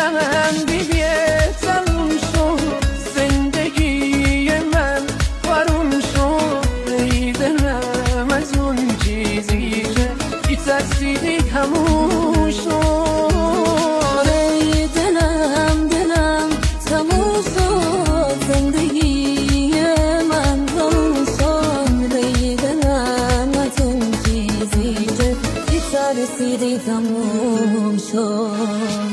دلم دیگه تموم شد، زندگی من بارون شد. ای دلم از اون چیزی که بی ترسیدی تموم شد. ای دلم تموم شد، زندگی من بارون شد. ای دلم از اون چیزی که بی ترسیدی تموم شد.